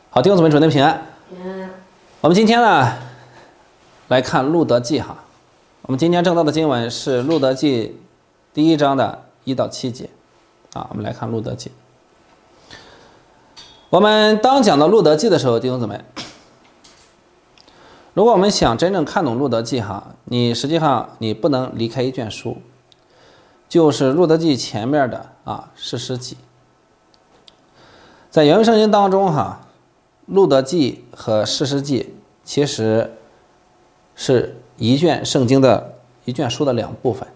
好，弟兄姊妹，主内平安。 平安。 我们今天呢来看路德记哈。我们今天正道的经文是路德记第1章的1到7节啊。我们来看路德记。我们当讲到路德记的时候，弟兄姊妹，如果我们想真正看懂路德记哈，你实际上你不能离开一卷书，就是路德记前面的士师记。在原文圣经当中哈，路德记和士师记其实是一卷圣经的一卷书的两部分，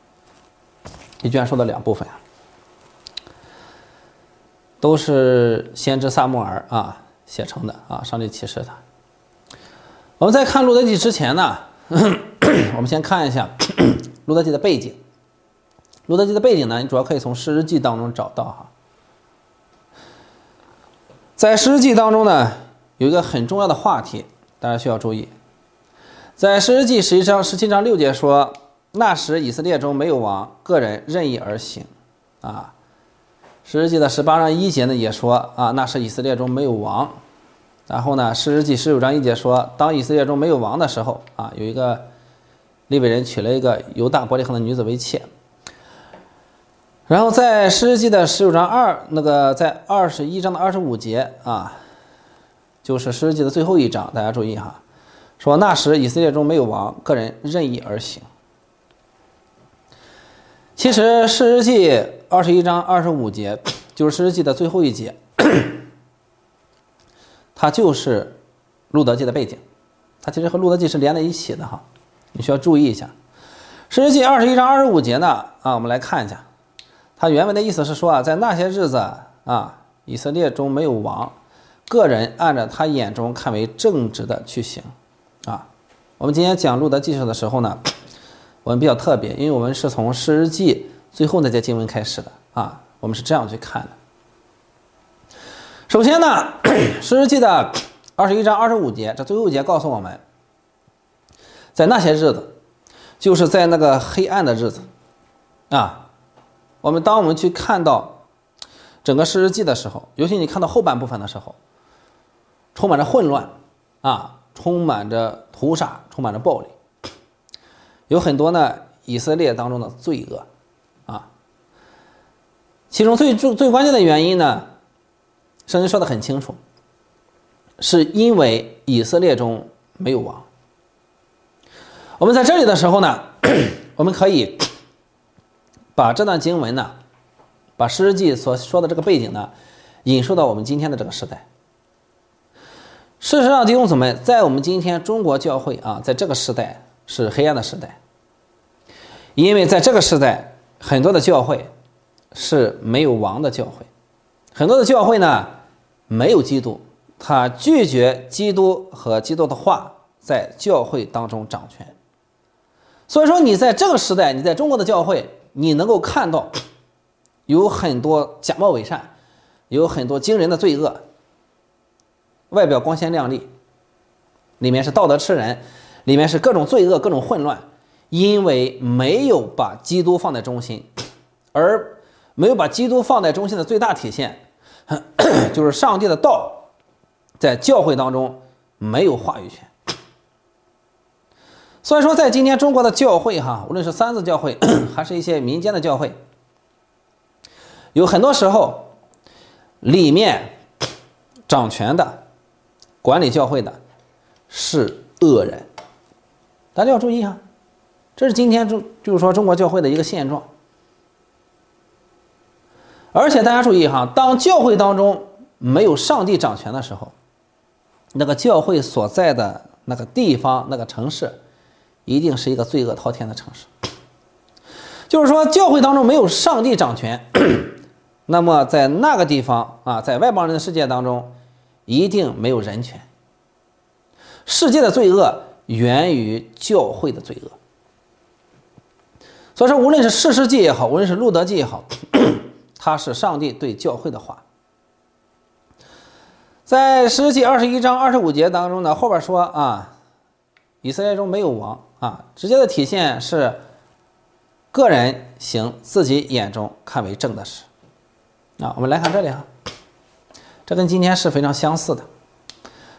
都是先知撒母耳写成的上帝启示他。我们在看路德记之前呢，我们先看一下路德记的背景。路德记的背景呢，你主要可以从士师记当中找到哈。在士师记当中呢，有一个很重要的话题，大家需要注意。在士师记17章6节说，那时以色列中没有王，个人任意而行士师记的18章1节呢也说那时以色列中没有王。然后呢，士师记19章1节说，当以色列中没有王的时候有一个利未人娶了一个犹大伯利恒的女子为妾。然后在士师记的19章在21章的25节就是士师记的最后一章，大家注意哈，说那时以色列中没有王，个人任意而行。其实士师记21章25节就是士师记的最后一节，它就是路德记的背景，它其实和路德记是连在一起的哈，你需要注意一下。士师记21章25节呢我们来看一下，它原文的意思是说在那些日子以色列中没有王，个人按照他眼中看为正直的去行我们今天讲路德记的时候呢，我们比较特别，因为我们是从士师记最后那节经文开始的我们是这样去看的。首先呢，士师记的21章25节这最后一节告诉我们，在那些日子，就是在那个黑暗的日子当我们去看到整个士师记的时候，尤其你看到后半部分的时候，充满着混乱充满着屠杀，充满着暴力，有很多呢以色列当中的罪恶其中最关键的原因呢，圣经说得很清楚，是因为以色列中没有王。我们在这里的时候呢，我们可以把这段经文呢，把士师记所说的这个背景呢，引述到我们今天的这个时代。事实上，弟兄姊妹，在我们今天中国教会在这个时代是黑暗的时代，因为在这个时代，很多的教会是没有王的教会，很多的教会呢没有基督，他拒绝基督和基督的话在教会当中掌权。所以说你在这个时代，你在中国的教会，你能够看到有很多假冒伪善，有很多惊人的罪恶，外表光鲜亮丽，里面是道德吃人，里面是各种罪恶，各种混乱，因为没有把基督放在中心。而没有把基督放在中心的最大体现就是上帝的道在教会当中没有话语权。所以说在今天中国的教会无论是三自教会还是一些民间的教会，有很多时候里面掌权的管理教会的是恶人，大家要注意这是今天就是说中国教会的一个现状。而且大家注意当教会当中没有上帝掌权的时候，那个教会所在的那个地方那个城市一定是一个罪恶滔天的城市。就是说教会当中没有上帝掌权，那么在那个地方在外邦人的世界当中一定没有人权。世界的罪恶源于教会的罪恶。所以说无论是士师记也好，无论是路德记也好，它是上帝对教会的话。在士师记21章25节当中呢，后边说以色列中没有王直接的体现是个人行自己眼中看为正的事我们来看这里这跟今天是非常相似的。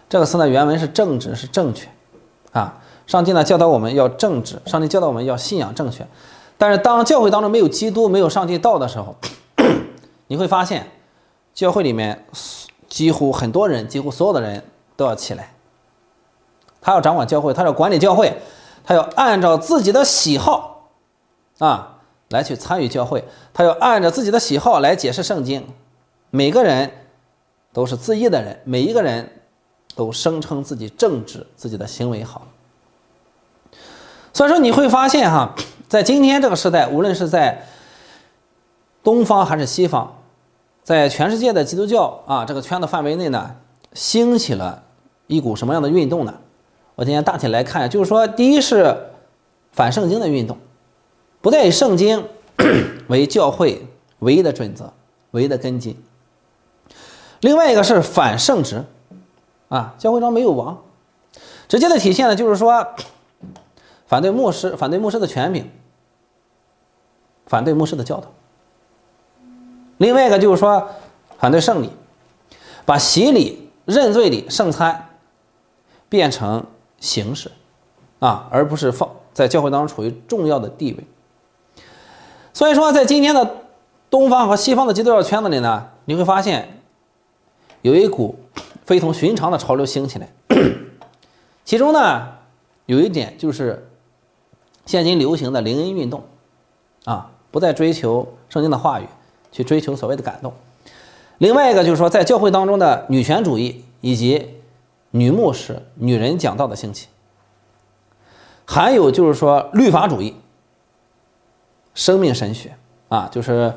这个词呢，原文是正直，是正确啊。上帝呢教导我们要正直，上帝教导我们要信仰正确。但是当教会当中没有基督，没有上帝道的时候，你会发现教会里面几乎很多人，几乎所有的人都要起来，他要掌管教会，他要管理教会，他要按照自己的喜好啊来去参与教会，他要按照自己的喜好来解释圣经。每个人都是自义的人，每一个人都声称自己正直，自己的行为好。所以说你会发现哈，在今天这个时代，无论是在东方还是西方，在全世界的基督教啊这个圈子范围内呢，兴起了一股什么样的运动呢？我今天大体来看，就是说，第一是反圣经的运动，不再以圣经为教会唯一的准则、唯一的根基。另外一个是反圣职啊，教会中没有王，直接的体现呢，就是说反对牧师，反对牧师的权柄，反对牧师的教导。另外一个就是说反对圣礼，把洗礼、认罪礼、圣餐变成形式啊，而不是放在教会当中处于重要的地位。所以说在今天的东方和西方的基督教圈子里呢，你会发现有一股非同寻常的潮流兴起来。其中呢有一点就是现今流行的灵恩运动啊，不再追求圣经的话语，去追求所谓的感动。另外一个就是说在教会当中的女权主义以及女牧师、女人讲道的兴起，还有就是说律法主义、生命神学啊，就是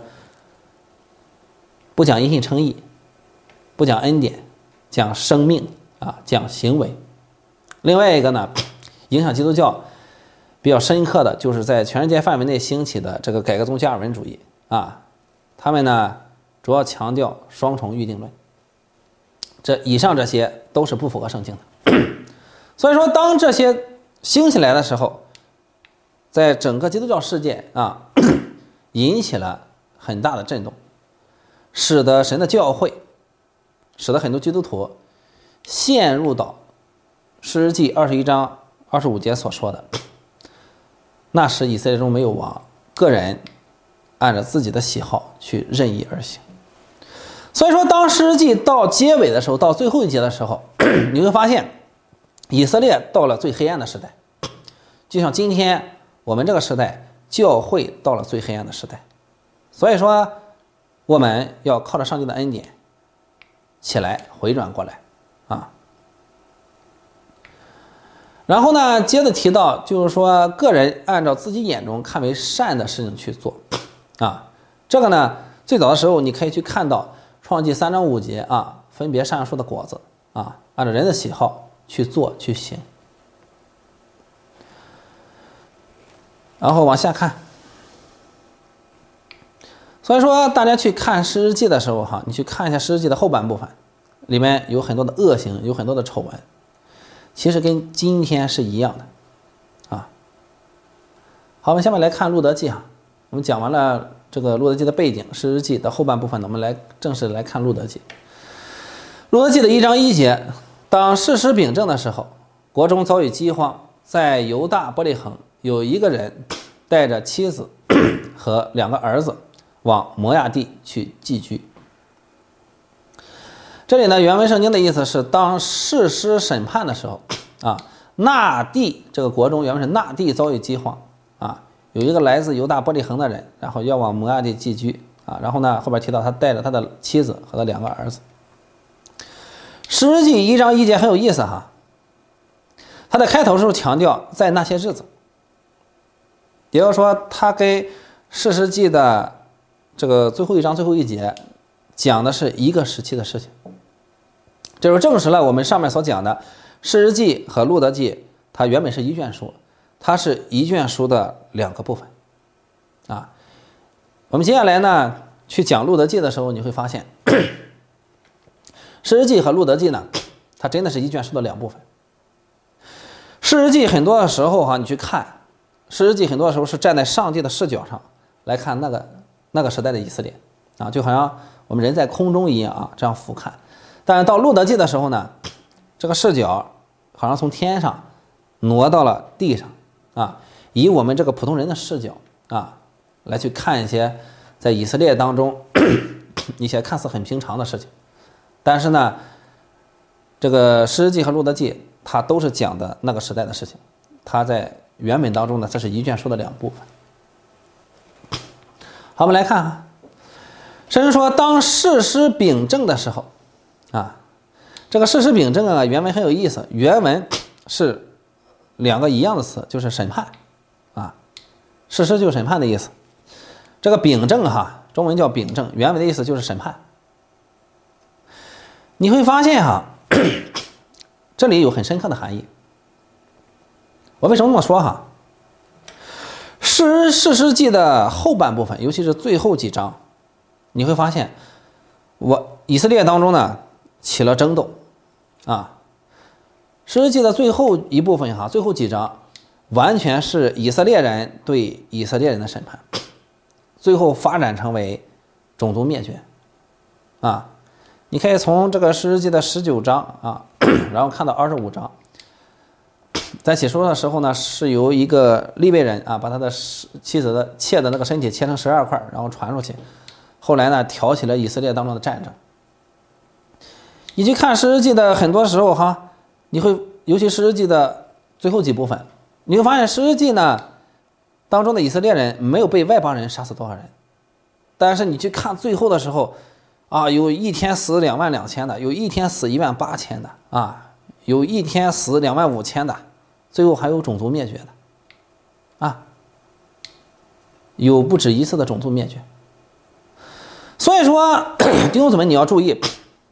不讲因信称义，不讲恩典，讲生命啊，讲行为。另外一个呢，影响基督教比较深刻的就是在全世界范围内兴起的这个改革宗加尔文主义啊，他们呢主要强调双重预定论。以上这些都是不符合圣经的。所以说当这些兴起来的时候，在整个基督教世界啊引起了很大的震动，使得神的教会，使得很多基督徒陷入到士师记21章25节所说的，那时以色列中没有王，个人按照自己的喜好去任意而行。所以说当士师记到结尾的时候，到最后一节的时候，你会发现以色列到了最黑暗的时代，就像今天我们这个时代教会到了最黑暗的时代。所以说我们要靠着上帝的恩典起来回转过来啊。然后呢接着提到就是说个人按照自己眼中看为善的事情去做啊。这个呢最早的时候你可以去看到创纪3章5节啊，分别善恶树的果子啊，按照人的喜好去做去行。然后往下看，所以说大家去看士师记的时候哈，你去看一下士师记的后半部分，里面有很多的恶行，有很多的丑闻，其实跟今天是一样的啊。好，我们下面来看路德记哈，我们讲完了这个路德记的背景，士师记的后半部分呢，我们来正式来看路德记。路德记的1章1节，当士师秉政的时候，国中遭遇饥荒，在犹大伯利恒有一个人带着妻子和2个儿子往摩亚地去寄居。这里呢原文圣经的意思是当士师审判的时候啊，那地这个国中原文是那地遭遇饥荒啊，有一个来自犹大伯利恒的人，然后要往摩亚地寄居啊，然后呢后边提到他带着他的妻子和他2个儿子。士师记1章1节很有意思哈，他在开头的时候强调在那些日子，也就是说他跟士师记的这个最后一章最后一节讲的是一个时期的事情，这就证实了我们上面所讲的士师记和路德记它原本是一卷书，它是一卷书的2个部分啊。我们接下来呢去讲路德记的时候，你会发现士师记和路德记呢它真的是一卷书的2部分。士师记很多的时候哈，你去看士师记很多的时候是站在上帝的视角上来看那个时代的以色列啊，就好像我们人在空中一样啊，这样俯瞰。但是到路德记的时候呢， 这个视角好像从天上挪到了地上啊，以我们这个普通人的视角啊来去看一些在以色列当中一些看似很平常的事情。但是呢，这个士师记和路德记它都是讲的那个时代的事情，它在原本当中呢，这是一卷书的两部分。好，我们来看啊，圣经说当士师秉政的时候啊，这个士师秉政啊，原文很有意思，原文是两个一样的词，就是审判啊，士师就是审判的意思。这个秉政哈，中文叫秉政，原文的意思就是审判。你会发现哈，这里有很深刻的含义。我为什么这么说哈？士师记的后半部分，尤其是最后几章，你会发现，以色列当中呢起了争斗啊。士师记的最后一部分哈，最后几章完全是以色列人对以色列人的审判，最后发展成为种族灭绝啊。你可以从这个士师记的19章啊，然后看到25章，在起初的时候呢，是由一个利未人啊，把他的妻子的妾的那个身体切成12块，然后传出去。后来呢，挑起了以色列当中的战争。你去看士师记的很多时候哈，你会尤其士师记的最后几部分，你会发现士师记呢当中的以色列人没有被外邦人杀死多少人，但是你去看最后的时候啊，有一天死22000的，有一天死18000的啊，有一天死25000的，最后还有种族灭绝的啊，有不止一次的种族灭绝。所以说弟兄姊妹你要注意，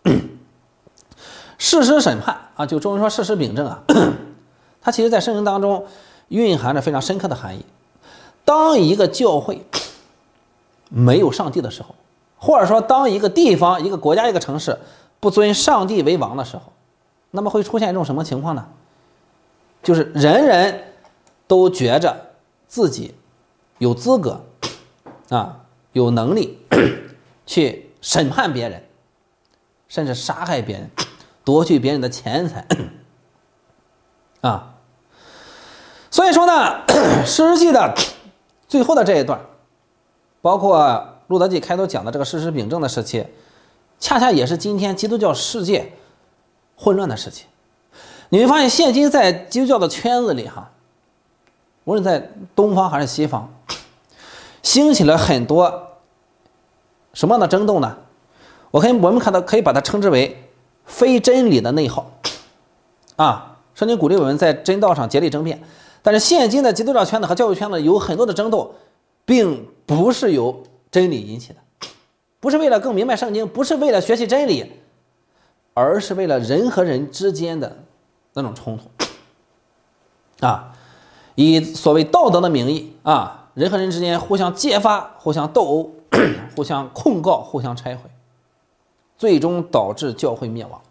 士师审判啊，就中文说士师秉政啊，它其实在圣经当中蕴含着非常深刻的含义。当一个教会没有上帝的时候，或者说当一个地方、一个国家、一个城市不尊上帝为王的时候，那么会出现一种什么情况呢？就是人人都觉着自己有资格啊，有能力去审判别人，甚至杀害别人，夺去别人的钱财啊。所以说呢，士师记的最后的这一段，包括路德记开头讲的这个士师秉政的时期，恰恰也是今天基督教世界混乱的时期。你会发现现今在基督教的圈子里哈，无论在东方还是西方，兴起了很多什么样的争斗呢？我们看到可以把它称之为非真理的内耗啊。圣经鼓励我们在真道上竭力争辩，但是现今的基督教圈子和教会圈子有很多的争斗，并不是由真理引起的，不是为了更明白圣经，不是为了学习真理，而是为了人和人之间的那种冲突啊，以所谓道德的名义啊，人和人之间互相揭发、互相斗殴、互相控告、互相拆毁，最终导致教会灭亡。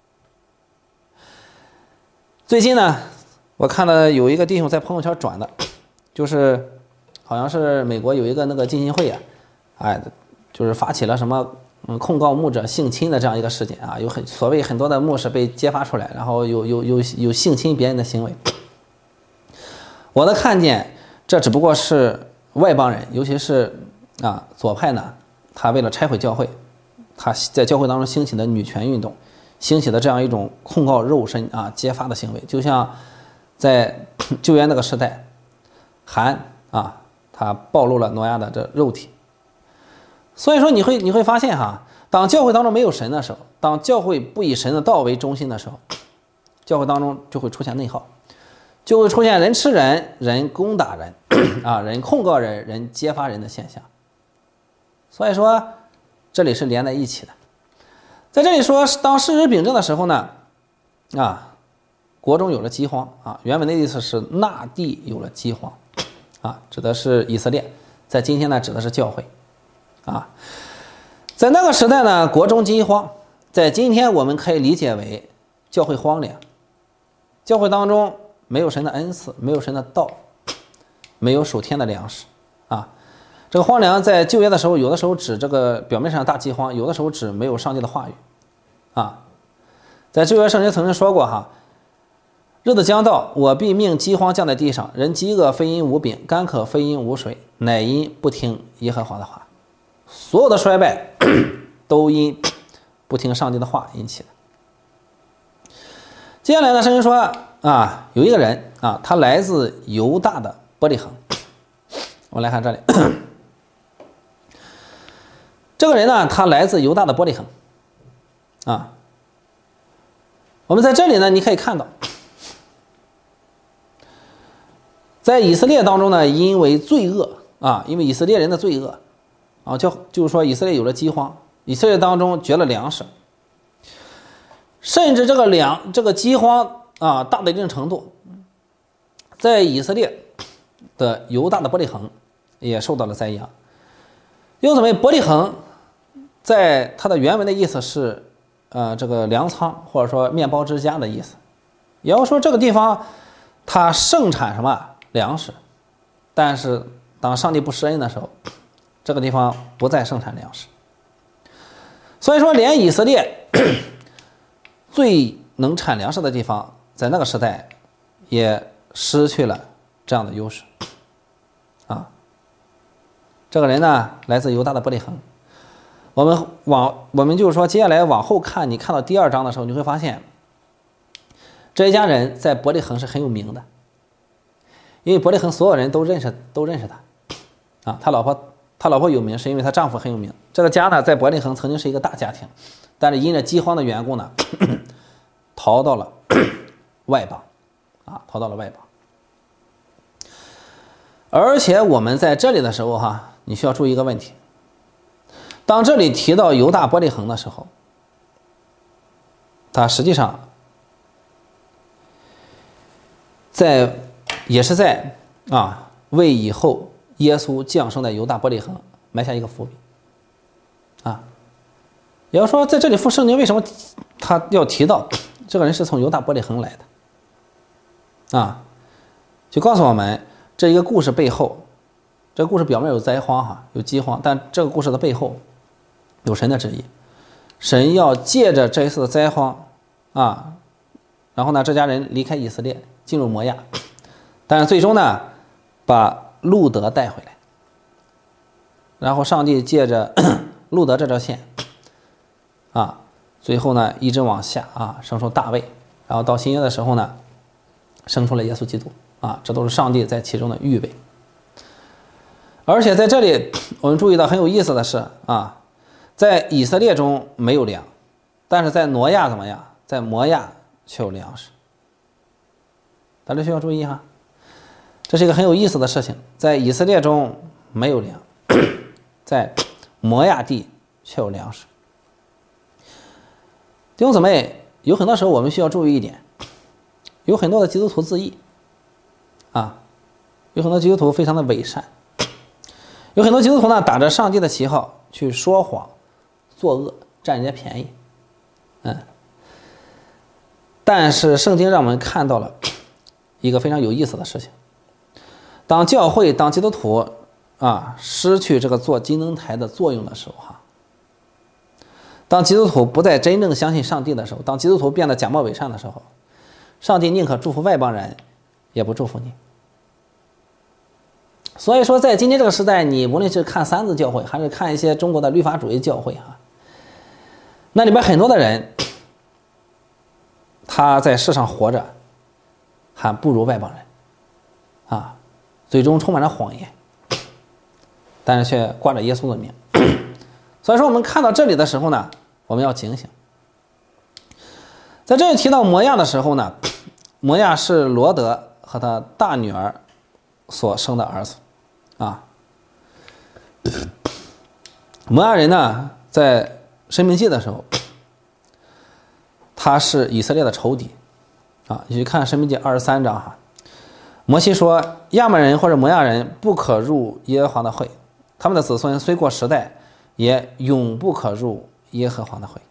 最近呢，我看到有一个弟兄在朋友圈转的，就是好像是美国有一个那个浸信会啊，就是发起了什么控告牧者性侵的这样一个事件啊，有所谓很多的牧师被揭发出来，然后有性侵别人的行为。我的看见，这只不过是外邦人，尤其是左派呢，他为了拆毁教会，他在教会当中兴起的女权运动，兴起的这样一种控告肉身揭发的行为，就像在旧约那个时代，韩他暴露了挪亚的这肉体。所以说你会发现哈，当教会当中没有神的时候，当教会不以神的道为中心的时候，教会当中就会出现内耗，就会出现人吃人、人攻打人人控告人、人揭发人的现象。所以说这里是连在一起的。在这里说当士师秉政的时候呢，国中有了饥荒原文的意思是那地有了饥荒指的是以色列，在今天呢指的是教会在那个时代呢，国中饥荒，在今天我们可以理解为教会荒凉，教会当中没有神的恩赐，没有神的道，没有属天的粮食这个荒凉在旧约的时候，有的时候指这个表面上的大饥荒，有的时候指没有上帝的话语在旧约圣经曾经说过哈，日子将到，我必命饥荒降在地上，人饥饿非因无饼，干渴非因无水，乃因不听耶和华的话。所有的衰败都因不听上帝的话引起的。接下来呢，圣经说啊，有一个人啊，他来自犹大的伯利恒。我们来看这里，这个人呢，他来自犹大的伯利恒啊。我们在这里呢，你可以看到，在以色列当中呢，因为罪恶啊，因为以色列人的罪恶啊，就是说以色列有了饥荒，以色列当中绝了粮食，甚至这个饥荒啊大到一定程度，在以色列的犹大的伯利恒也受到了灾殃。因为伯利恒在它的原文的意思是这个粮仓或者说面包之家的意思，也要说这个地方它盛产什么粮食，但是当上帝不施恩的时候，这个地方不再盛产粮食。所以说连以色列最能产粮食的地方在那个时代也失去了这样的优势啊。这个人呢来自犹大的伯利恒。我们就是说接下来往后看，你看到第2章的时候，你会发现这一家人在伯利恒是很有名的，因为伯利恒所有人都认识他啊。他老婆有名是因为她丈夫很有名。这个家呢在伯利恒曾经是一个大家庭，但是因着饥荒的缘故呢逃到了外邦啊，逃到了外邦。而且我们在这里的时候哈，你需要注意一个问题，当这里提到犹大伯利恒的时候，他实际上也是在为以后耶稣降生在犹大伯利恒埋下一个伏笔啊。也要说在这里圣经为什么他要提到这个人是从犹大伯利恒来的啊，就告诉我们这一个故事背后，这个故事表面有灾荒哈，有饥荒，但这个故事的背后有神的旨意，神要借着这一次的灾荒啊，然后呢这家人离开以色列进入摩亚，但是最终呢把路德带回来，然后上帝借着路德这条线啊，最后呢一直往下啊生出大卫，然后到新约的时候呢生出了耶稣基督啊，这都是上帝在其中的预备。而且在这里我们注意到很有意思的是啊，在以色列中没有粮，但是在挪亚怎么样？在摩亚却有粮食。大家需要注意哈，这是一个很有意思的事情。在以色列中没有粮，在摩亚地却有粮食。弟兄姊妹，有很多时候我们需要注意一点，有很多的基督徒自义啊，有很多基督徒非常的伪善，有很多基督徒呢打着上帝的旗号去说谎作恶，占人家便宜但是圣经让我们看到了一个非常有意思的事情，当教会当基督徒失去这个做金灯台的作用的时候当基督徒不再真正相信上帝的时候，当基督徒变得假冒伪善的时候，上帝宁可祝福外邦人也不祝福你。所以说在今天这个时代，你无论是看三自教会还是看一些中国的律法主义教会那里边很多的人他在世上活着还不如外邦人嘴中充满着谎言，但是却挂着耶稣的名。所以说我们看到这里的时候呢，我们要警醒。在这里提到摩亚的时候呢，摩亚是罗德和他大女儿所生的儿子摩亚人呢在申命记的时候，他是以色列的仇敌你去看申命记23章摩西说亚扈人或者摩亚人不可入耶和华的会，他们的子孙虽过时代也永不可入耶和华的会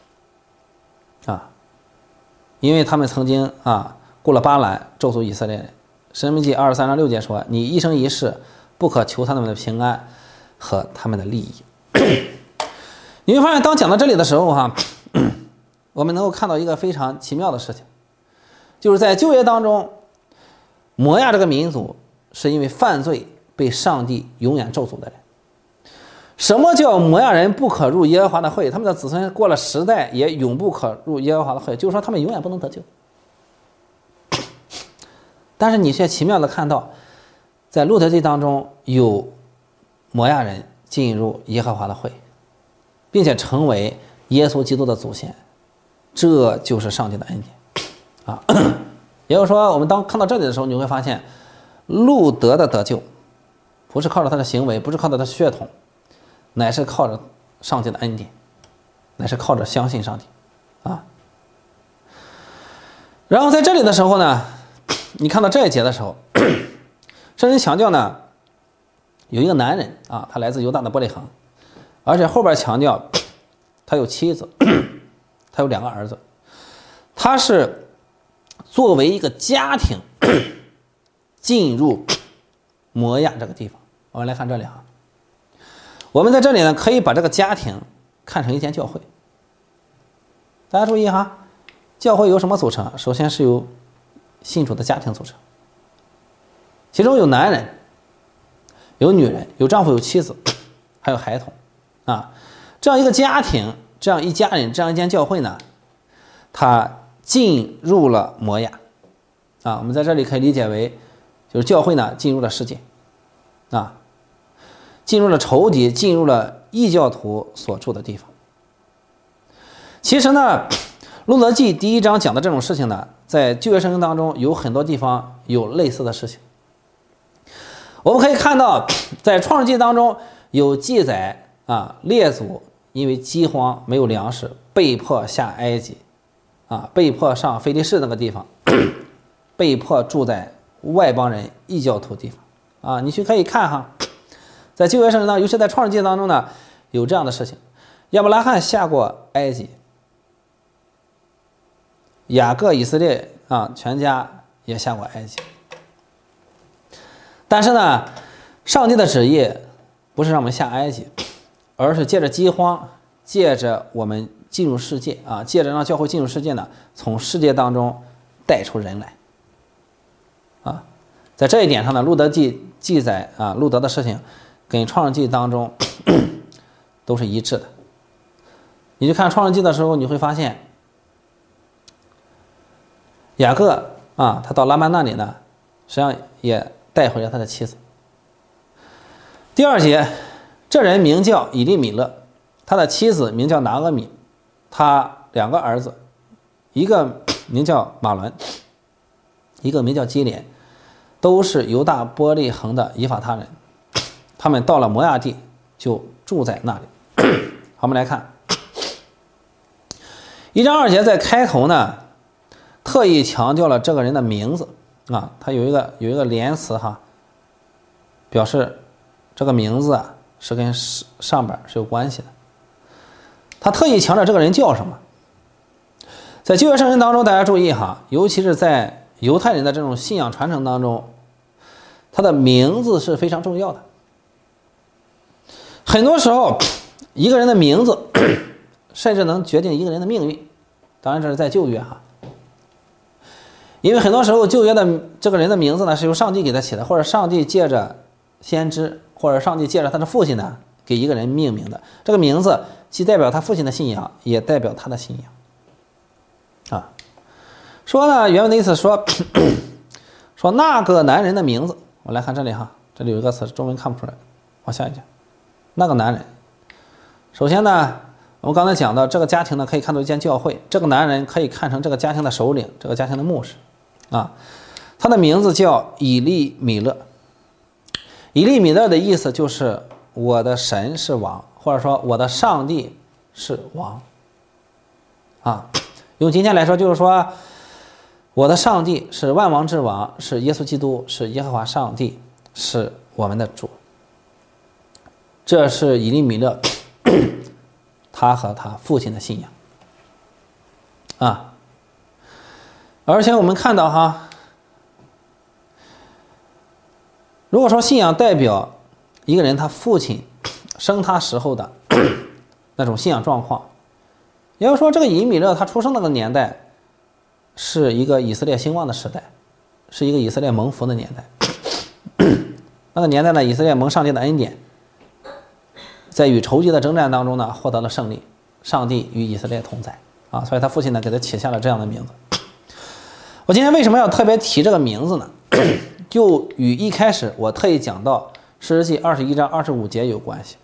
因为他们曾经雇了巴兰咒诅以色列人。申命记23章6节说，你一生一世不可求他们的平安和他们的利益。你会发现当讲到这里的时候我我们能够看到一个非常奇妙的事情，就是在旧约当中，摩亚这个民族是因为犯罪被上帝永远咒诅的人。什么叫摩亚人不可入耶和华的会？他们的子孙过了10代也永不可入耶和华的会，就是说他们永远不能得救。但是你却奇妙的看到，在路德记当中有摩亚人进入耶和华的会，并且成为耶稣基督的祖先，这就是上帝的恩典啊！也就是说，我们当看到这里的时候，你会发现，路德的得救不是靠着他的行为，不是靠着他的血统，乃是靠着上帝的恩典，乃是靠着相信上帝啊。然后在这里的时候呢，你看到这一节的时候，圣经强调呢，有一个男人啊，他来自犹大的伯利恒，而且后边强调他有妻子，他有2个儿子，他是作为一个家庭进入摩亚这个地方。我们来看这里哈，我们在这里呢可以把这个家庭看成一间教会。大家注意哈，教会由什么组成？首先是由信主的家庭组成，其中有男人，有女人，有丈夫，有妻子，还有孩童啊。这样一个家庭，这样一家人，这样一间教会呢，他进入了摩亚啊。我们在这里可以理解为，就是教会呢进入了世界啊，进入了仇敌，进入了异教徒所住的地方。其实呢，路德记第1章讲的这种事情呢，在旧约圣经当中有很多地方有类似的事情。我们可以看到，在创世纪当中有记载啊，列祖因为饥荒没有粮食，被迫下埃及啊，被迫上非利士那个地方，被迫住在外邦人异教徒地方啊。你去可以看哈，在旧约圣经当中，尤其在创世纪当中呢，有这样的事情：亚伯拉罕下过埃及，雅各、以色列啊，全家也下过埃及。但是呢，上帝的旨意不是让我们下埃及，而是借着饥荒，借着我们进入世界啊，借着让教会进入世界呢，从世界当中带出人来啊。在这一点上呢，路德记载啊，路德的事情跟创世纪当中都是一致的。你去看创世纪的时候，你会发现雅各啊，他到拉班那里呢，实际上也带回了他的妻子。第2节，这人名叫以利米勒，他的妻子名叫拿俄米，他2个儿子，一个名叫马伦，一个名叫基连，都是犹大伯利恒的以法他人。他们到了摩亚地，就住在那里。好，我们来看1章2节，在开头呢，特意强调了这个人的名字啊，他有一个连词哈，表示这个名字啊是跟上边是有关系的。他特意强调这个人叫什么。在旧约圣经当中，大家注意哈，尤其是在犹太人的这种信仰传承当中，他的名字是非常重要的。很多时候，一个人的名字甚至能决定一个人的命运。当然这是在旧约哈，因为很多时候旧约的这个人的名字呢是由上帝给他起的，或者上帝借着先知，或者上帝借着他的父亲呢给一个人命名的。这个名字既代表他父亲的信仰，也代表他的信仰啊。说呢，原文的意思说说那个男人的名字，我来看这里哈，这里有一个词中文看不出来，往下一讲。那个男人，首先呢，我们刚才讲到这个家庭呢，可以看作一间教会，这个男人可以看成这个家庭的首领，这个家庭的牧师啊。他的名字叫以利米勒。以利米勒的意思就是我的神是王，或者说我的上帝是王啊。用今天来说，就是说我的上帝是万王之王，是耶稣基督，是耶和华上帝，是我们的主。这是以利米勒他和他父亲的信仰啊。而且我们看到哈，如果说信仰代表一个人他父亲生他时候的那种信仰状况， 也就是说，这个以米勒他出生那个年代是一个以色列兴旺的时代，是一个以色列蒙福的年代。那个年代呢，以色列蒙上帝的恩典，在与仇敌的征战当中呢，获得了胜利，上帝与以色列同在啊，所以他父亲呢给他起下了这样的名字。我今天为什么要特别提这个名字呢？就与一开始我特意讲到士师记21章25节有关系。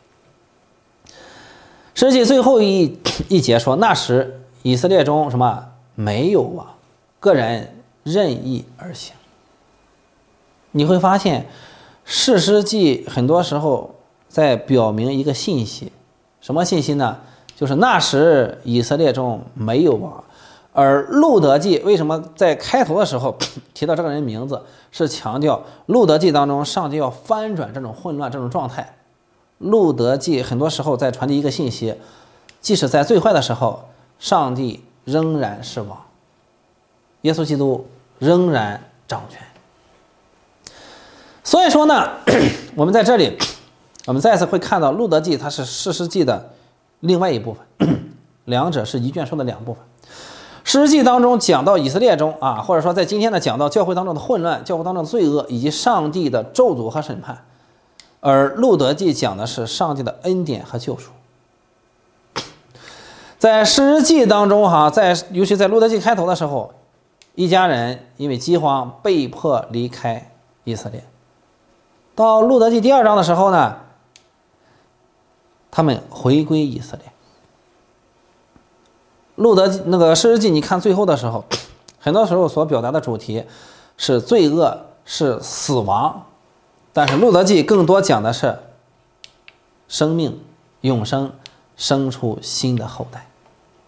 士师记最后一节说，那时以色列中什么没有王，个人任意而行。你会发现士师记很多时候在表明一个信息，什么信息呢？就是那时以色列中没有王。而路德记为什么在开头的时候提到这个人名字，是强调路德记当中上帝要翻转这种混乱这种状态。路德记很多时候在传递一个信息，即使在最坏的时候，上帝仍然是王，耶稣基督仍然掌权。所以说呢，我们在这里我们再次会看到路德记它是士师记的另外一部分，两者是一卷书的两部分。士师记当中讲到以色列中啊，或者说在今天呢讲到教会当中的混乱、教会当中的罪恶以及上帝的咒诅和审判，而路德记讲的是上帝的恩典和救赎。在士师记当中尤其在路德记开头的时候，一家人因为饥荒被迫离开以色列。到路德记第2章的时候呢，他们回归以色列。那个士师记，你看最后的时候，很多时候所表达的主题是罪恶，是死亡，但是路德记更多讲的是生命、永生，生出新的后代。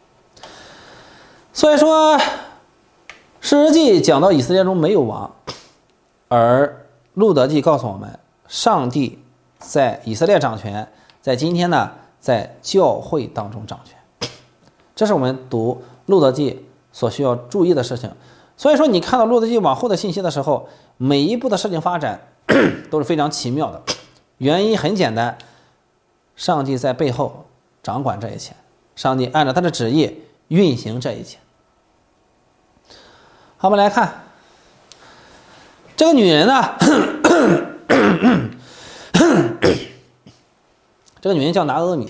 所以说，士师记讲到以色列中没有王，而路德记告诉我们，上帝在以色列掌权，在今天呢，在教会当中掌权。这是我们读路德记所需要注意的事情。所以说你看到路德记往后的信息的时候，每一步的事情发展都是非常奇妙的。原因很简单，上帝在背后掌管这一切，上帝按照他的旨意运行这一切。好，我们来看这个女人呢这个女人叫拿俄米。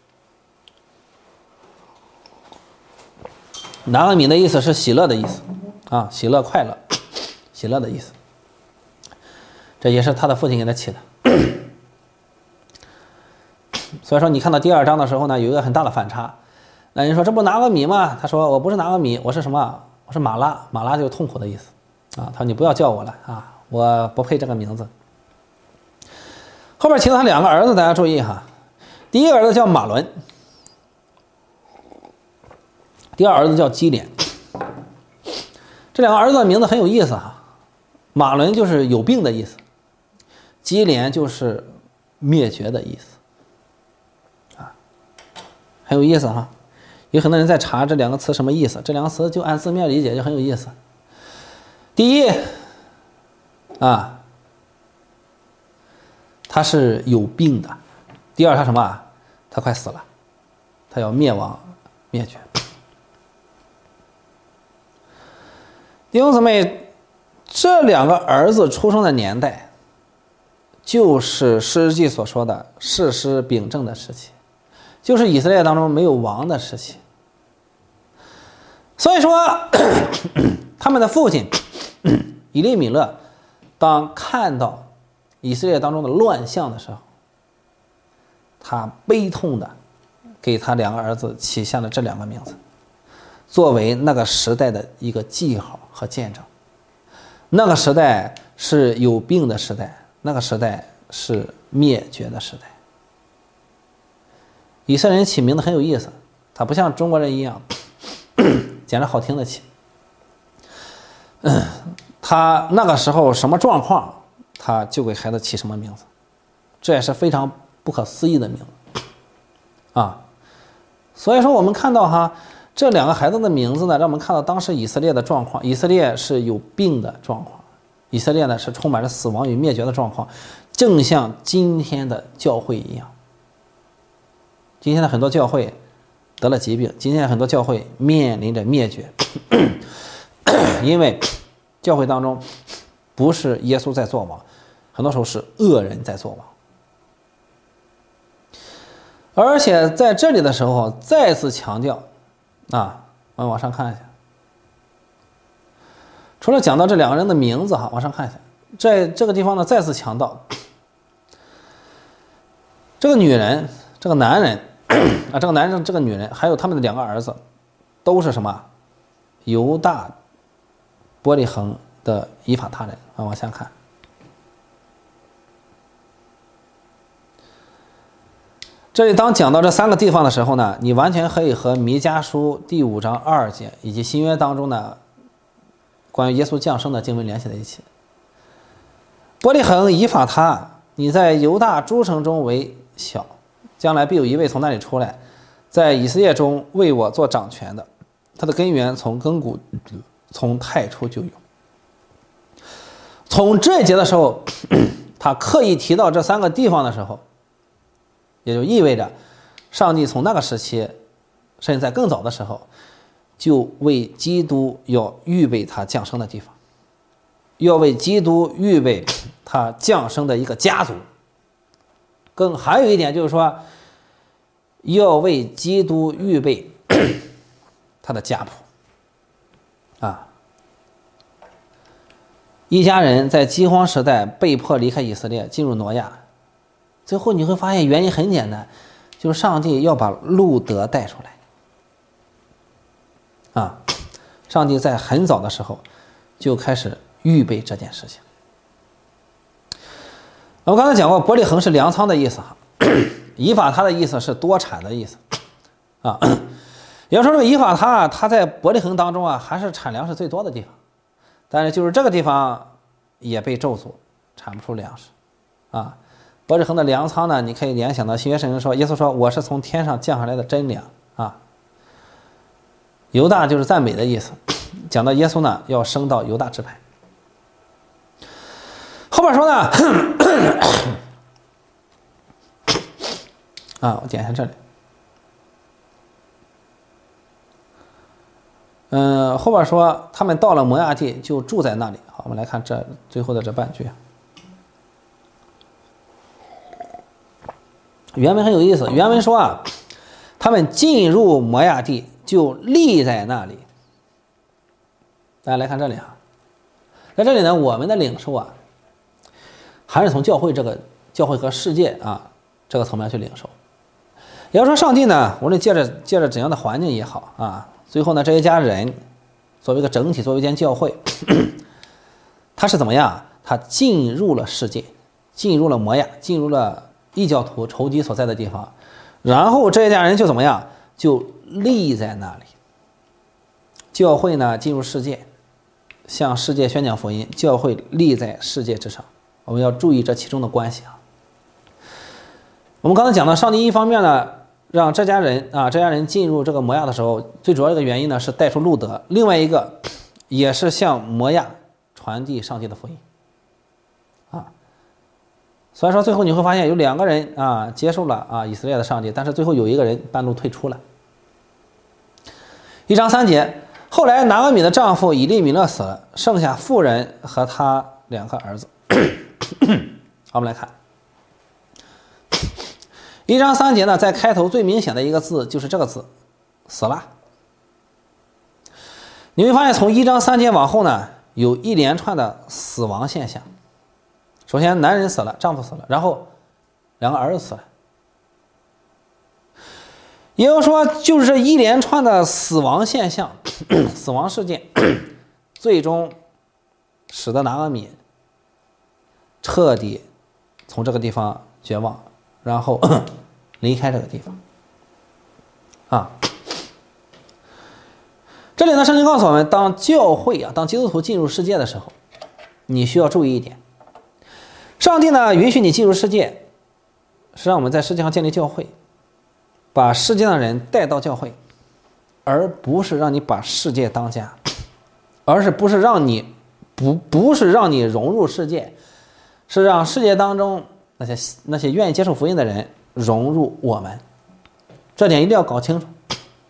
拿俄米的意思是喜乐的意思啊，喜乐快乐，喜乐的意思。这也是他的父亲给他起的。所以说你看到第2章的时候呢，有一个很大的反差。那人说这不拿俄米吗？他说我不是拿俄米，我是什么？我是马拉。马拉就是痛苦的意思啊。他说你不要叫我了啊，我不配这个名字。后边提到他2个儿子，大家注意哈。第一个儿子叫马伦，第二儿子叫基连。这2个儿子的名字很有意思哈。马伦就是有病的意思，基连就是灭绝的意思啊，很有意思哈。有很多人在查这2个词什么意思，这2个词就按字面理解就很有意思。第一啊，他是有病的；第二，他什么？他快死了，他要灭亡灭绝。弟兄姊妹，这2个儿子出生的年代，就是士师记所说的士师秉政的时期，就是以色列当中没有王的时期。所以说他们的父亲以利米勒当看到以色列当中的乱象的时候，他悲痛的给他2个儿子起下了这2个名字，作为那个时代的一个记号和见证。那个时代是有病的时代，那个时代是灭绝的时代。以色列人起名字很有意思，他不像中国人一样捡着好听的起。他那个时候什么状况，他就给孩子起什么名字，这也是非常不可思议的名字啊。所以说我们看到哈，这2个孩子的名字呢，让我们看到当时以色列的状况。以色列是有病的状况，以色列呢是充满着死亡与灭绝的状况，正像今天的教会一样。今天的很多教会得了疾病。今天很多教会面临着灭绝，因为教会当中不是耶稣在做王，很多时候是恶人在做王。而且在这里的时候再次强调我们往上看一下，除了讲到这两个人的名字往上看一下，在这个地方呢再次强调这个女人这个男人这个男人这个女人还有他们的两个儿子都是什么？犹大伯利恒的以法他人往下看。这里当讲到这三个地方的时候呢，你完全可以和弥迦书第5章2节以及新约当中的关于耶稣降生的经文联系在一起。伯利恒以法他，你在犹大诸城中为小，将来必有一位从那里出来，在以色列中为我做掌权的，他的根源从亘古从太初就有。从这一节的时候他刻意提到这三个地方的时候，也就意味着上帝从那个时期甚至在更早的时候就为基督要预备他降生的地方，要为基督预备他降生的一个家族。更还有一点就是说，要为基督预备他的家谱一家人在饥荒时代被迫离开以色列进入挪亚，最后你会发现原因很简单，就是上帝要把路德带出来上帝在很早的时候就开始预备这件事情。我刚才讲过，伯利恒是粮仓的意思以法他的意思是多产的意思也就是说这个以法他在伯利恒当中还是产粮食最多的地方，但是就是这个地方也被咒诅，产不出粮食伯利恒的粮仓呢，你可以联想到新约圣经说，耶稣说我是从天上降下来的真粮犹大就是赞美的意思，讲到耶稣呢要升到犹大支派。后边说呢我点一下这里后边说他们到了摩亚地就住在那里。好，我们来看这最后的这半句，原文很有意思，原文说他们进入摩亚地就立在那里。大家来看这里在这里呢，我们的领受还是从教会和世界这个层面去领受。也就是说上帝呢，无论借着怎样的环境也好最后呢这一家人作为一个整体，作为一间教会他是怎么样？他进入了世界，进入了摩亚，进入了异教徒仇敌所在的地方，然后这一家人就怎么样？就立在那里。教会呢进入世界，向世界宣讲福音，教会立在世界之上。我们要注意这其中的关系我们刚才讲到，上帝一方面呢让这家人进入这个摩亚的时候，最主要一个原因呢是带出路德，另外一个也是向摩亚传递上帝的福音所以说最后你会发现有两个人接受了以色列的上帝，但是最后有一个人半路退出了。1章3节，后来拿俄米的丈夫以利米勒死了，剩下妇人和他2个儿子好，我们来看1章3节呢，在开头最明显的一个字就是这个字死了。你会发现从1章3节往后呢，有一连串的死亡现象。首先男人死了，丈夫死了，然后2个儿子死了。也就是说，就是这一连串的死亡现象死亡事件最终使得拿俄米彻底从这个地方绝望，然后离开这个地方这里呢，圣经告诉我们，当教会当基督徒进入世界的时候，你需要注意一点，上帝呢允许你进入世界，是让我们在世界上建立教会，把世界上的人带到教会，而不是让你把世界当家，而是不是让你融入世界，是让世界当中那些愿意接受福音的人融入我们。这点一定要搞清楚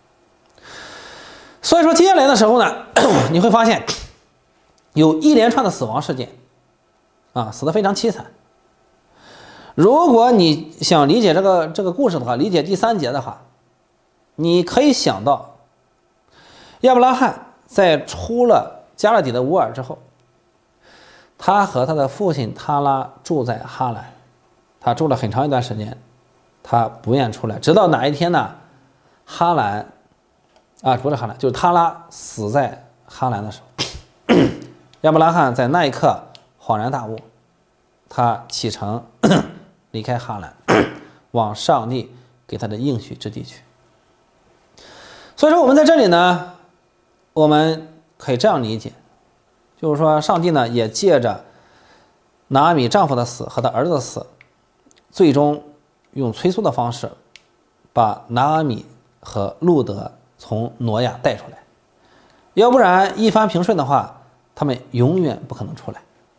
所以说接下来的时候呢，你会发现有一连串的死亡事件啊，死得非常凄惨。如果你想理解这个故事的话，理解第3节的话，你可以想到亚伯拉罕在出了加勒底的乌尔之后，他和他的父亲塔拉住在哈兰，他住了很长一段时间，他不愿出来，直到哪一天呢？哈兰啊，不是哈兰，就是塔拉死在哈兰的时候，亚伯拉罕在那一刻恍然大悟，他启程离开哈兰，往上帝给他的应许之地去。所以说我们在这里呢，我们可以这样理解，就是说上帝呢也借着拿阿米丈夫的死和他儿子的死，最终用催促的方式把拿阿米和路德从挪亚带出来，要不然一帆平顺的话，他们永远不可能出来。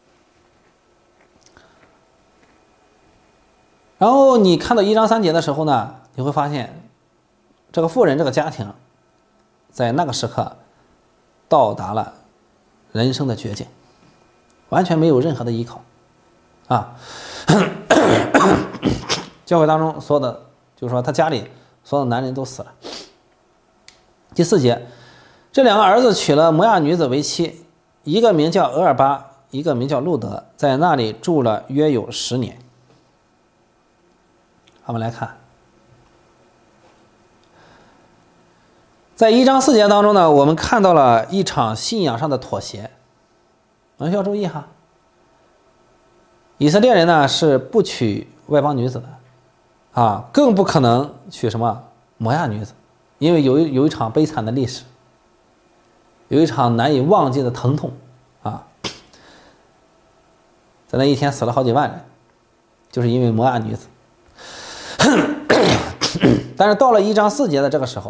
然后你看到1章3节的时候呢，你会发现这个妇人这个家庭在那个时刻到达了人生的绝境，完全没有任何的依靠啊。教会当中所有的，就是说他家里所有的男人都死了。第4节，这2个儿子娶了摩亚女子为妻，一个名叫俄尔巴，一个名叫路德，在那里住了约有10年。我们来看，在1章4节当中呢，我们看到了一场信仰上的妥协。我们需要注意哈，以色列人呢是不娶外邦女子的啊，更不可能娶什么摩亚女子，因为有一场悲惨的历史，有一场难以忘记的疼痛啊，在那一天死了好几万人，就是因为摩亚女子。但是到了1章4节的这个时候，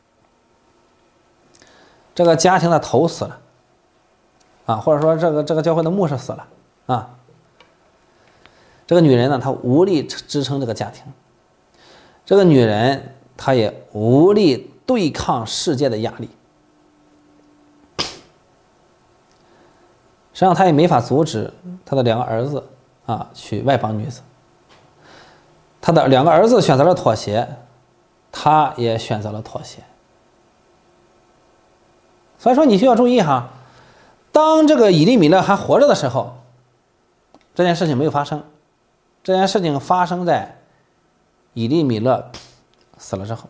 这个家庭的头死了啊，或者说这个教会的牧师死了啊，这个女人呢，她无力支撑这个家庭，这个女人她也无力对抗世界的压力，实际上她也没法阻止她的2个儿子啊娶外邦女子，她的2个儿子选择了妥协，她也选择了妥协。所以说你需要注意哈，当这个以利米勒还活着的时候，这件事情没有发生，这件事情发生在以利米勒死了之后。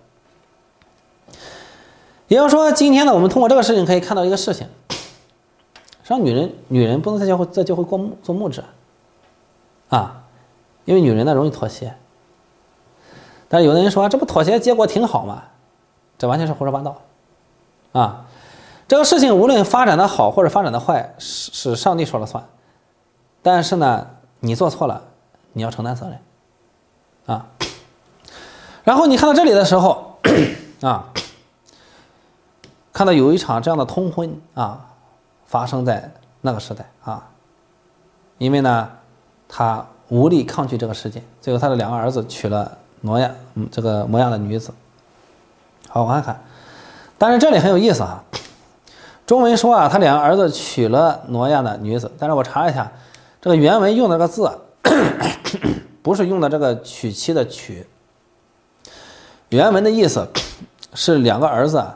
也就是说，今天呢，我们通过这个事情可以看到一个事情，实际上女人不能在教会做牧者啊，因为女人呢容易妥协。但是有的人说，这不妥协结果挺好嘛？这完全是胡说八道啊！这个事情无论发展的好或者发展的坏，是上帝说了算。但是呢，你做错了，你要承担责任啊。然后你看到这里的时候啊，看到有一场这样的通婚啊，发生在那个时代啊，因为呢，他无力抗拒这个世界，最后他的2个儿子娶了这个摩亚的女子。好，我看看，但是这里很有意思啊。中文说啊，他2个儿子娶了挪亚的女子，但是我查了一下，这个原文用的这个字不是用的这个娶妻的娶，原文的意思是2个儿子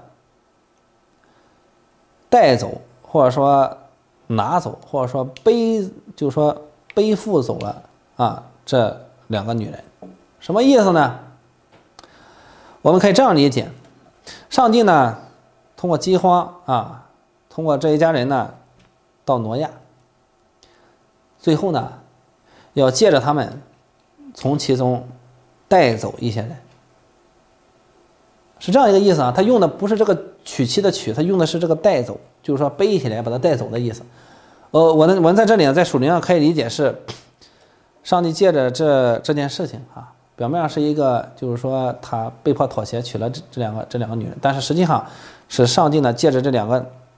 带走，或者说拿走，或者说就是说背负走了啊这2个女人。什么意思呢？我们可以这样理解，上帝呢通过饥荒啊，通过这一家人呢到挪亚，最后呢要借着他们从其中带走一些人，是这样一个意思啊。他用的不是这个娶妻的娶，他用的是这个带走，就是说背起来把他带走的意思。我们在这里呢，在属灵上可以理解是上帝借着这件事情啊，表面上是一个就是说他被迫妥协娶了这两个女人，但是实际上是上帝呢借着这两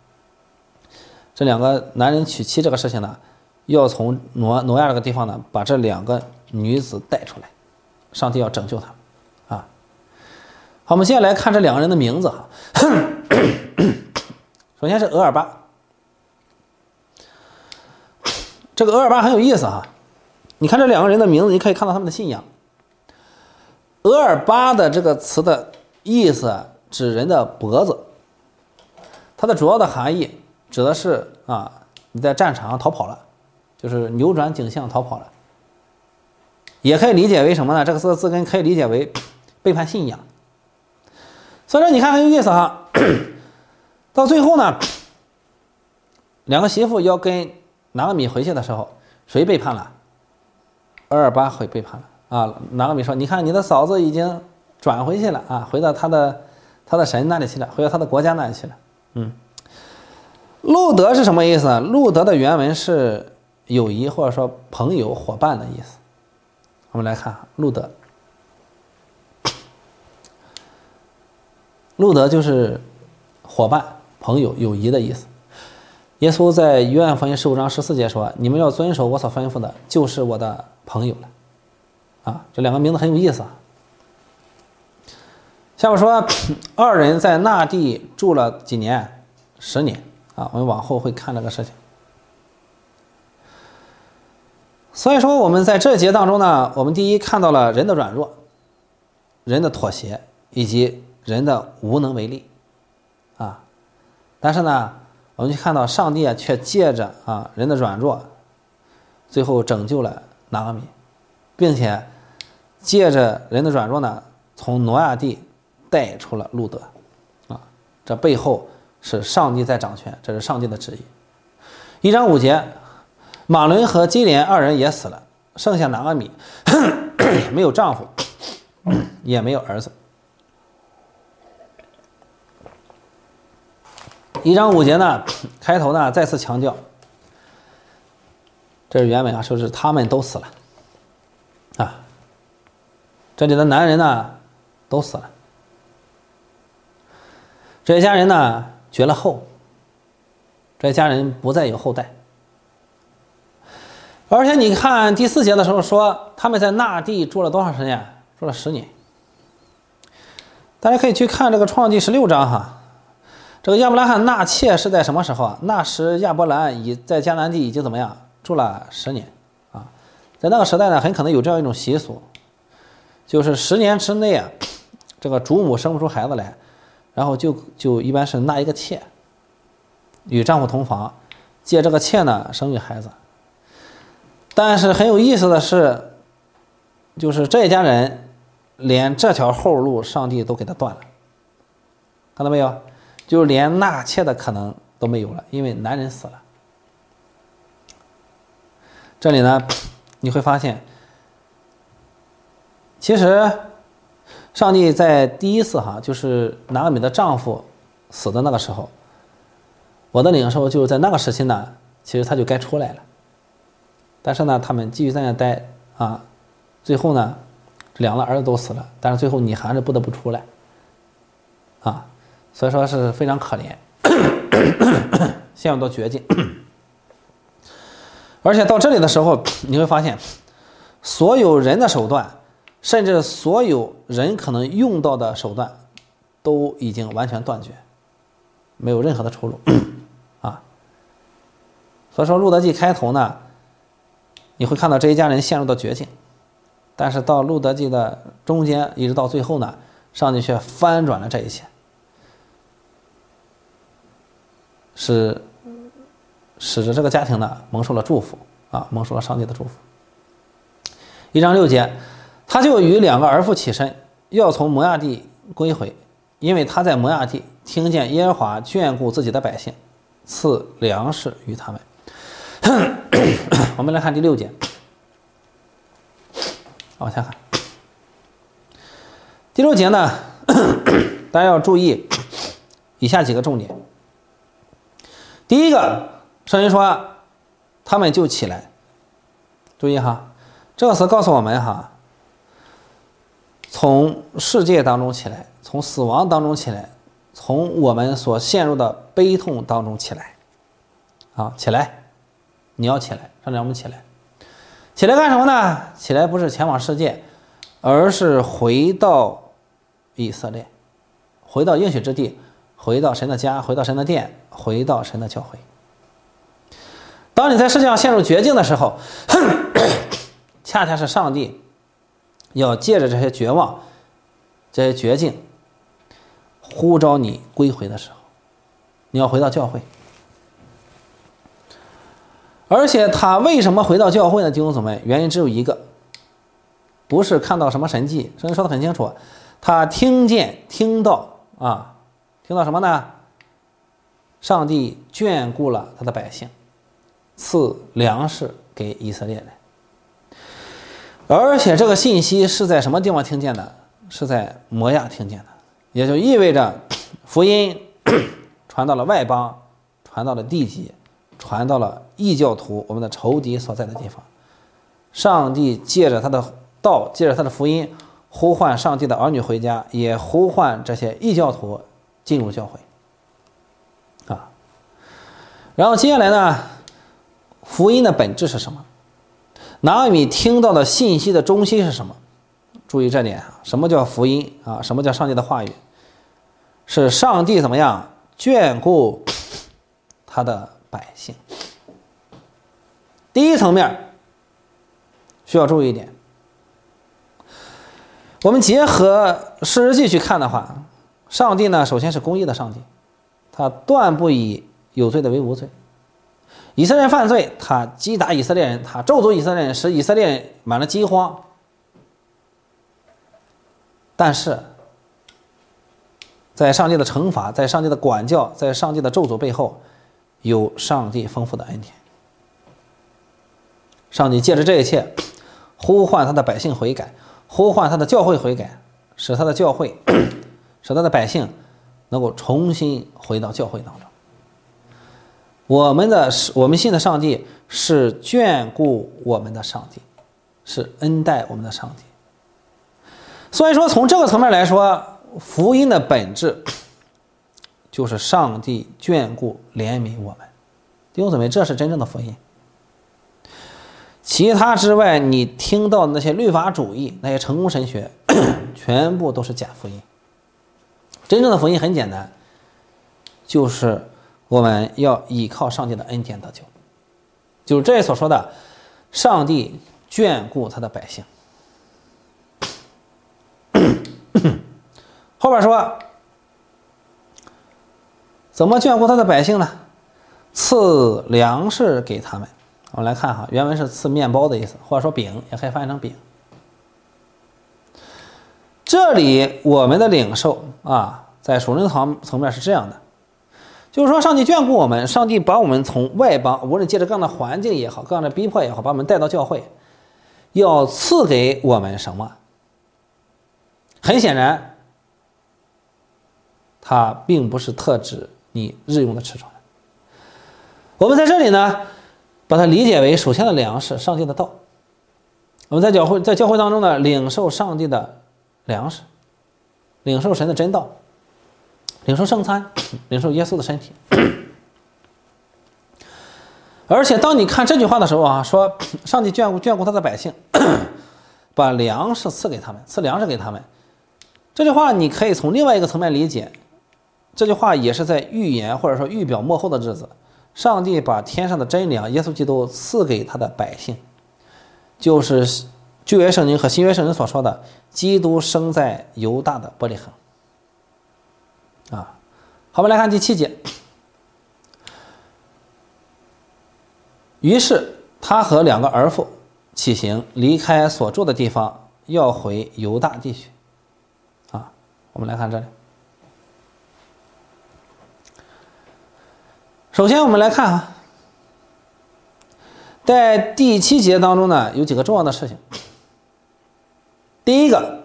个男人娶妻这个事情呢，要从挪亚这个地方呢把这2个女子带出来，上帝要拯救他们啊。 好，我们接下来看这两个人的名字哈。首先是额尔巴，这个额尔巴很有意思哈。你看这两个人的名字，你可以看到他们的信仰。额尔巴的这个词的意思指人的脖子，它的主要的含义指的是你在战场上逃跑了，就是扭转景象逃跑了。也可以理解为什么呢？这个字根可以理解为背叛信仰。所以说你看很有意思哈。到最后呢，两个媳妇要跟拿俄米回去的时候，谁背叛了？额尔巴会背叛了啊。拿俄米说：“你看你的嫂子已经转回去了啊，回到他的神那里去了，回到他的国家那里去了。”路德是什么意思呢？路德的原文是友谊或者说朋友、伙伴的意思。我们来看路德，路德就是伙伴、朋友、友谊的意思。耶稣在约翰福音15章14节说：“你们要遵守我所吩咐的，就是我的朋友了。”这两个名字很有意思啊。下面说二人在那地住了几年？10年啊。我们往后会看这个事情。所以说我们在这节当中呢，我们第一看到了人的软弱、人的妥协以及人的无能为力但是呢，我们就看到上帝却借着人的软弱，最后拯救了拿俄米，并且借着人的软弱呢，从挪亚地带出了路德这背后是上帝在掌权，这是上帝的旨意。1章5节，马伦和基连二人也死了，剩下拿俄米没有丈夫，也没有儿子。1章5节呢，开头呢再次强调，这是原文说是他们都死了这里的男人呢都死了，这一家人呢绝了后，这一家人不再有后代。而且你看第4节的时候说他们在那地住了多长时间？住了10年。大家可以去看这个创世记16章哈。这个亚伯拉罕纳妾是在什么时候那时亚伯兰在迦南地已经怎么样住了10年在那个时代呢，很可能有这样一种习俗，就是10年之内这个主母生不出孩子来，然后就一般是纳一个妾，与丈夫同房，借这个妾呢生育孩子。但是很有意思的是，就是这一家人连这条后路上帝都给他断了，看到没有？就连纳妾的可能都没有了，因为男人死了。这里呢你会发现，其实上帝在第一次就是拿俄米的丈夫死的那个时候，我的领受就是在那个时期呢，其实他就该出来了。但是呢他们继续在那待最后呢这2个儿子都死了，但是最后你还是不得不出来所以说是非常可怜陷入到绝境。而且到这里的时候你会发现，所有人的手段，甚至所有人可能用到的手段都已经完全断绝，没有任何的出路所以说路德记开头呢，你会看到这一家人陷入到绝境，但是到路德记的中间一直到最后呢，上帝却翻转了这一切，使得这个家庭呢蒙受了祝福蒙受了上帝的祝福。1章6节，他就与2个儿妇起身，要从摩亚地归回，因为他在摩亚地听见耶和华眷顾自己的百姓，赐粮食于他们。我们来看第6节，往下看第6节呢，大家要注意以下几个重点。第一个，圣经说他们就起来，注意这个词告诉我们从世界当中起来，从死亡当中起来，从我们所陷入的悲痛当中起来起来，你要起来，让我们起来。起来干什么呢？起来不是前往世界，而是回到以色列回到应许之地，回到神的家，回到神的殿，回到神的教会。当你在世界上陷入绝境的时候，恰恰是上帝要借着这些绝望、这些绝境，呼召你归回的时候，你要回到教会。而且他为什么回到教会呢？弟兄姊妹，原因只有一个，不是看到什么神迹，圣经说得很清楚，他听到什么呢？上帝眷顾了他的百姓，赐粮食给以色列人。而且这个信息是在什么地方听见的？是在摩亚听见的，也就意味着福音传到了外邦，传到了地极，传到了异教徒，我们的仇敌所在的地方。上帝借着他的道，借着他的福音，呼唤上帝的儿女回家，也呼唤这些异教徒进入教会然后接下来呢，福音的本质是什么？拿俄米听到的信息的中心是什么？注意这点什么叫福音什么叫上帝的话语？是上帝怎么样眷顾他的百姓。第一层面需要注意一点，我们结合士师记去看的话，上帝呢首先是公义的上帝，他断不以有罪的为无罪。以色列人犯罪，他击打以色列人，他咒诅以色列人，使以色列人满了饥荒。但是在上帝的惩罚，在上帝的管教，在上帝的咒诅背后，有上帝丰富的恩典。上帝借着这一切呼唤他的百姓悔改，呼唤他的教会悔改，使他的教会使他的百姓能够重新回到教会当中。我们信的上帝是眷顾我们的上帝，是恩待我们的上帝。所以说从这个层面来说，福音的本质就是上帝眷顾怜悯我们。弟兄姊妹，这是真正的福音。其他之外，你听到的那些律法主义，那些成功神学全部都是假福音。真正的福音很简单，就是我们要依靠上帝的恩典得救，就是这里所说的上帝眷顾他的百姓。后边说怎么眷顾他的百姓呢？赐粮食给他们。我们来看原文是赐面包的意思，或者说饼，也可以翻译成饼。这里我们的领受在属灵层面是这样的，就是说上帝眷顾我们，上帝把我们从外邦，无论借着各样的环境也好，各样的逼迫也好，把我们带到教会，要赐给我们什么？很显然它并不是特指你日用的吃穿。我们在这里呢把它理解为首先的粮食，上帝的道。我们在教会当中呢，领受上帝的粮食，领受神的真道，领受圣餐，领受耶稣的身体。而且当你看这句话的时候说上帝眷顾他的百姓，把粮食赐给他们，赐粮食给他们，这句话你可以从另外一个层面理解，这句话也是在预言或者说预表末后的日子，上帝把天上的真粮耶稣基督赐给他的百姓，就是旧约圣经和新约圣经所说的基督生在犹大的伯利恒好，我们来看第7节。于是他和2个儿妇起行，离开所住的地方，要回犹大地区我们来看这里。首先我们来看在第7节当中呢，有几个重要的事情。第一个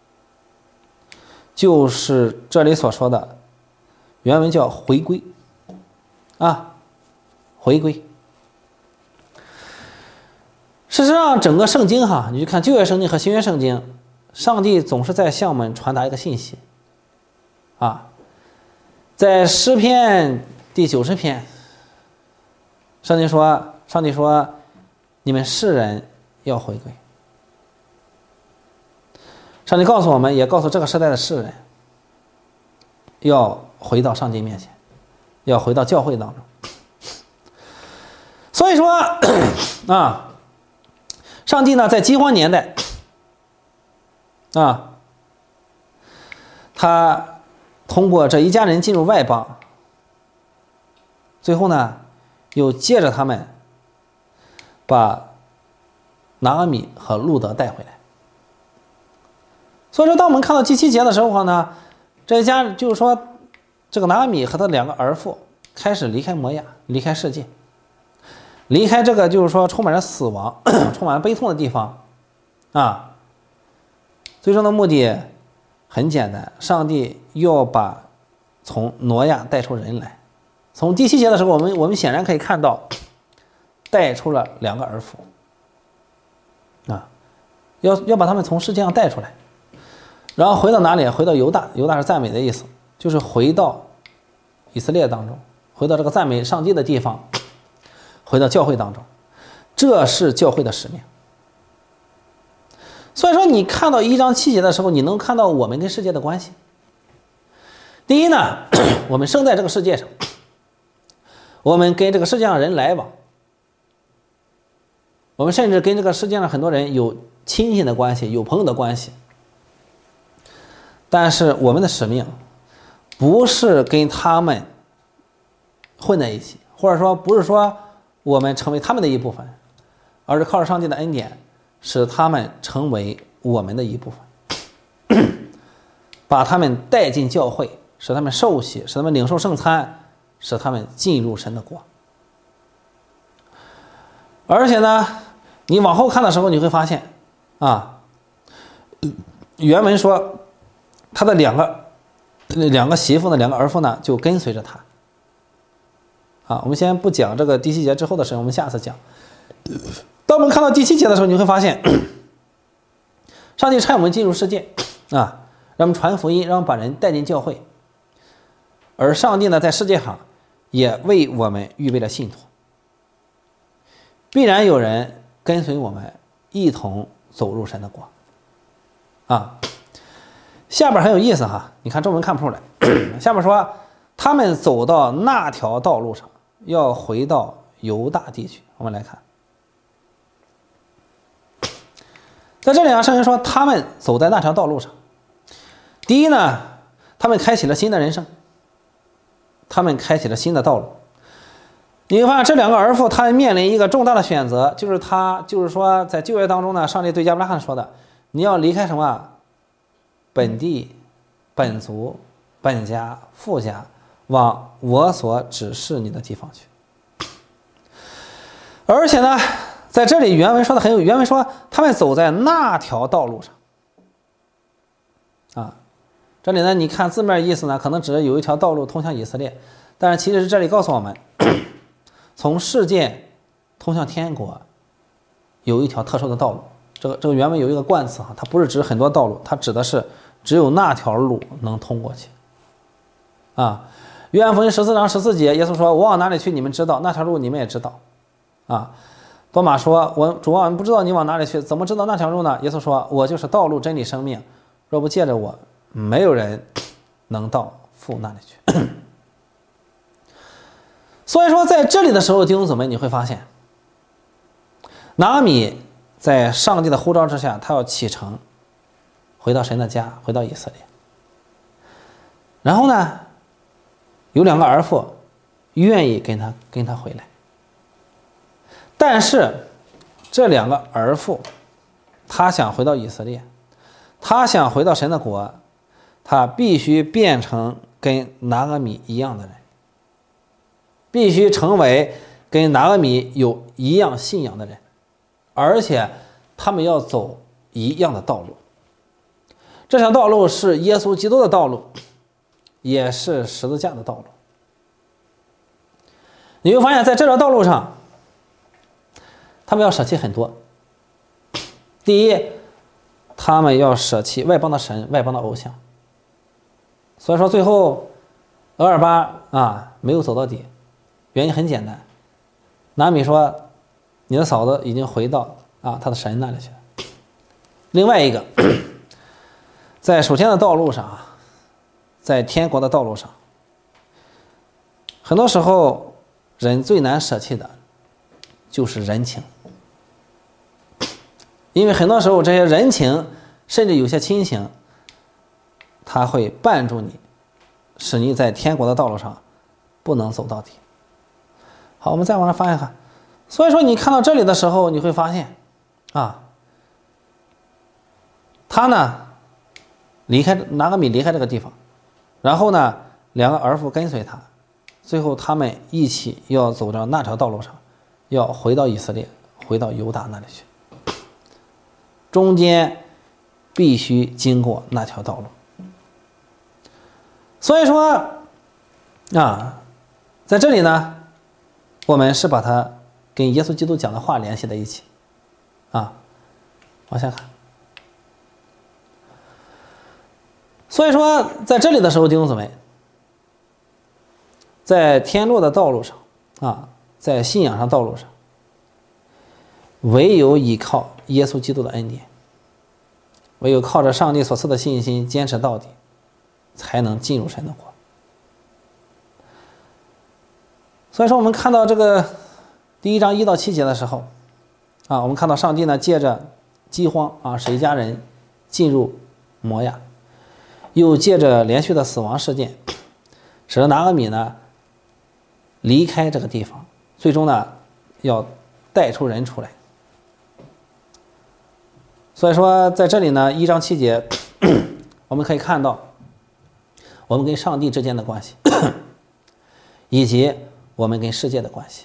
就是这里所说的原文叫回归回归。事实上整个圣经你去看旧约圣经和新约圣经，上帝总是在向我们传达一个信息在诗篇第90篇，上帝说你们世人要回归。上帝告诉我们，也告诉这个时代的世人， 要回到上帝面前，要回到教会当中。所以说啊，上帝呢在饥荒年代啊，他通过这一家人进入外邦，最后呢又借着他们把拿俄米和路德带回来。所以说当我们看到第7节的时候呢，这一家就是说这个拿俄米和他2个儿妇开始离开摩亚，离开世界，离开这个就是说充满着死亡充满了悲痛的地方啊。最终的目的很简单，上帝要把从挪亚带出人来。从第7节的时候，我们显然可以看到带出了2个儿妇啊，要把他们从世界上带出来，然后回到哪里？回到犹大。犹大是赞美的意思，就是回到以色列当中，回到这个赞美上帝的地方，回到教会当中，这是教会的使命。所以说你看到1章7节的时候，你能看到我们跟世界的关系。第一呢，我们生在这个世界上，我们跟这个世界上人来往，我们甚至跟这个世界上很多人有亲戚的关系，有朋友的关系。但是我们的使命不是跟他们混在一起，或者说不是说我们成为他们的一部分，而是靠着上帝的恩典使他们成为我们的一部分，把他们带进教会，使他们受洗，使他们领受圣餐，使他们进入神的国。而且呢，你往后看的时候，你会发现啊，原文说他的两个媳妇呢，2个儿妇呢就跟随着他啊。我们先不讲这个第7节之后的事，我们下次讲。当我们看到第7节的时候，你会发现上帝差我们进入世界啊，让我们传福音，让我们把人带进教会。而上帝呢，在世界上也为我们预备了信徒，必然有人跟随我们一同走入神的国啊。下边很有意思哈，你看中文看不出来。下面说他们走到那条道路上，要回到犹大地区。我们来看，在这里啊，圣经说他们走在那条道路上。第一呢，他们开启了新的人生，他们开启了新的道路。你会发现这2个儿妇，他们面临一个重大的选择，就是说在旧约当中呢，上帝对亚伯拉罕说的，你要离开什么？本地、本族、本家、父家，往我所指示你的地方去。而且呢，在这里原文说的很有，原文说他们走在那条道路上啊。这里呢，你看字面意思呢，可能指有一条道路通向以色列，但是其实是这里告诉我们，从世界通向天国有一条特殊的道路。这个原文有一个冠词哈，它不是指很多道路，它指的是只有那条路能通过去啊。约翰福音14章14节，耶稣说：“我往哪里去，你们知道；那条路你们也知道。”啊，多马说：“主啊，我们不知道你往哪里去，怎么知道那条路呢？”耶稣说：“我就是道路、真理、生命，若不借着我，没有人能到父那里去。”所以说，在这里的时候，弟兄姊妹，你会发现，拿俄米在上帝的呼召之下，他要启程，回到神的家，回到以色列。然后呢，有2个儿妇愿意跟他回来，但是这2个儿妇，他想回到以色列，他想回到神的国，他必须变成跟拿俄米一样的人，必须成为跟拿俄米有一样信仰的人，而且他们要走一样的道路。这条道路是耶稣基督的道路，也是十字架的道路。你会发现在这条道路上，他们要舍弃很多。第一，他们要舍弃外邦的神、外邦的偶像。所以说最后俄尔巴啊没有走到底，原因很简单，拿俄米说你的嫂子已经回到他的神那里去了。另外一个，在属天的道路上在天国的道路上，很多时候人最难舍弃的就是人情，因为很多时候这些人情甚至有些亲情，他会绊住你，使你在天国的道路上不能走到底。好，我们再往上翻一看。所以说你看到这里的时候，你会发现啊，他呢拿俄米离开这个地方，然后呢两个儿妇跟随他，最后他们一起要走到那条道路上，要回到以色列，回到犹大那里去，中间必须经过那条道路。所以说啊，在这里呢，我们是把它跟耶稣基督讲的话联系在一起啊，往下看。所以说在这里的时候，弟兄姊妹，在天路的道路上啊，在信仰上道路上，唯有依靠耶稣基督的恩典，唯有靠着上帝所赐的信心坚持到底，才能进入神的国。所以说我们看到这个第1章1到7节的时候啊，我们看到上帝呢借着饥荒啊，使一家人进入摩亚，又借着连续的死亡事件，使得拿俄米呢离开这个地方，最终呢要带出人出来。所以说在这里呢1章7节我们可以看到我们跟上帝之间的关系以及我们跟世界的关系。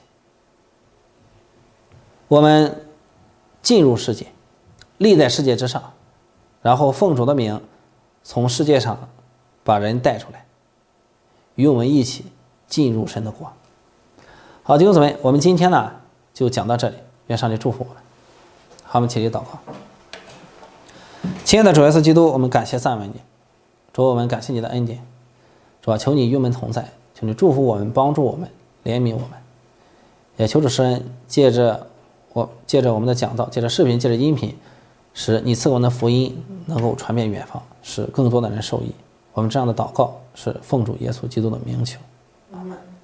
我们进入世界，立在世界之上，然后奉主的名从世界上把人带出来，与我们一起进入神的国。好，弟兄姊妹，我们今天呢就讲到这里，愿上帝祝福我们。好，我们起立祷告。亲爱的主耶稣基督，我们感谢赞美你，主，我们感谢你的恩典，主啊，求你与我们同在，求你祝福我们，帮助我们，怜悯我们，也求主施恩，借着我们的讲道，借着视频，借着音频，使你赐给我们的福音能够传遍远方，使更多的人受益。我们这样的祷告是奉主耶稣基督的名求，阿们。